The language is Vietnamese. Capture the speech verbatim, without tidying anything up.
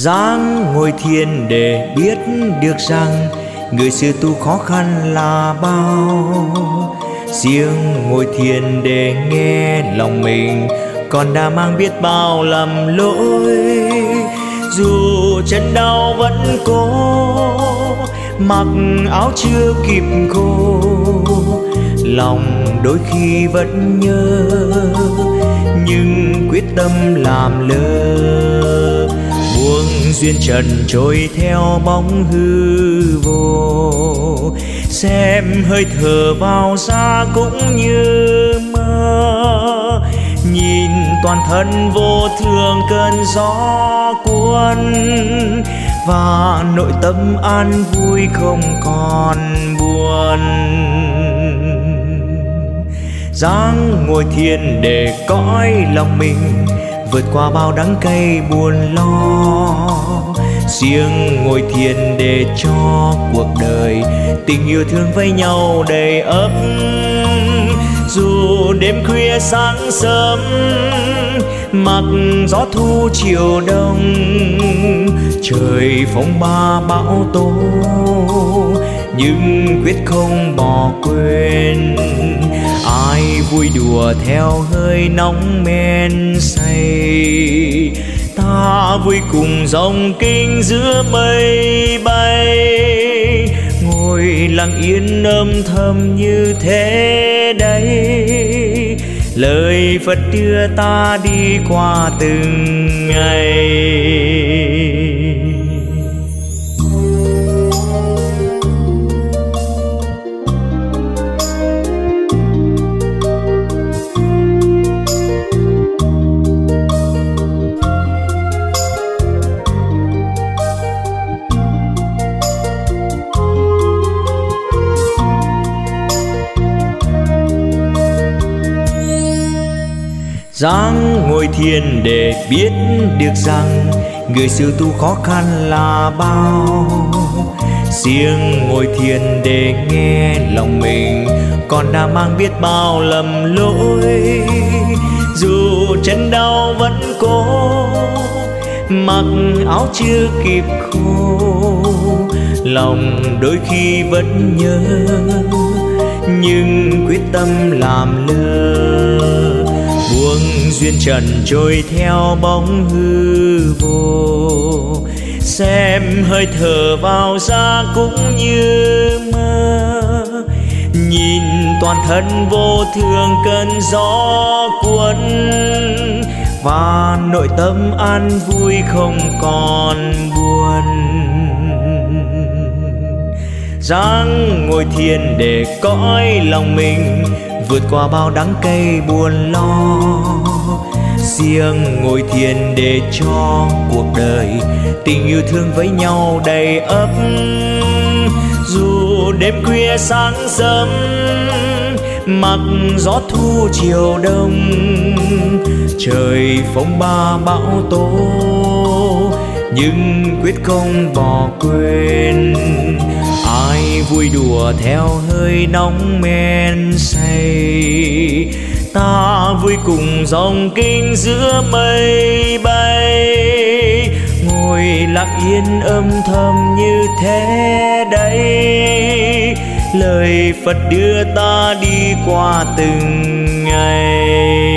Dáng ngồi thiền để biết được rằng người xưa tu khó khăn là bao. Riêng ngồi thiền để nghe lòng mình còn đã mang biết bao lầm lỗi. Dù chân đau vẫn cố, mặc áo chưa kịp khô, lòng đôi khi vẫn nhớ nhưng quyết tâm làm lơ. Buông duyên trần trôi theo bóng hư vô, xem hơi thở vào ra cũng như mơ. Nhìn toàn thân vô thường cơn gió cuốn, và nội tâm an vui không còn buồn. Dáng ngồi thiền để cõi lòng mình vượt qua bao đắng cay buồn lo. Riêng ngồi thiền để cho cuộc đời tình yêu thương với nhau đầy ấp. Dù đêm khuya sáng sớm, mặc gió thu chiều đông, trời phong ba bão tố, nhưng quyết không bỏ quên. Ai vui đùa theo hơi nóng men say, ta vui cùng dòng kinh giữa mây bay. Ngồi lặng yên âm thầm như thế đấy, lời Phật đưa ta đi qua từng ngày. Dáng ngồi thiền để biết được rằng người xưa tu khó khăn là bao. Riêng ngồi thiền để nghe lòng mình còn đã mang biết bao lầm lỗi. Dù chân đau vẫn cố, mặc áo chưa kịp khô, lòng đôi khi vẫn nhớ nhưng quyết tâm làm lơ. Buông duyên trần trôi theo bóng hư vô, xem hơi thở vào ra cũng như mơ. Nhìn toàn thân vô thường cơn gió cuốn, và nội tâm an vui không còn buồn. Dáng ngồi thiền để cõi lòng mình vượt qua bao đắng cay buồn lo. Riêng ngồi thiền để cho cuộc đời tình yêu thương với nhau đầy ấp. Dù đêm khuya sáng sớm, mặc gió thu chiều đông, trời phong ba bão tố, nhưng quyết không bỏ quên. Ai vui đùa theo hơi nóng men say, ta vui cùng dòng kinh giữa mây bay. Ngồi lặng yên âm thầm như thế đấy, lời Phật đưa ta đi qua từng ngày.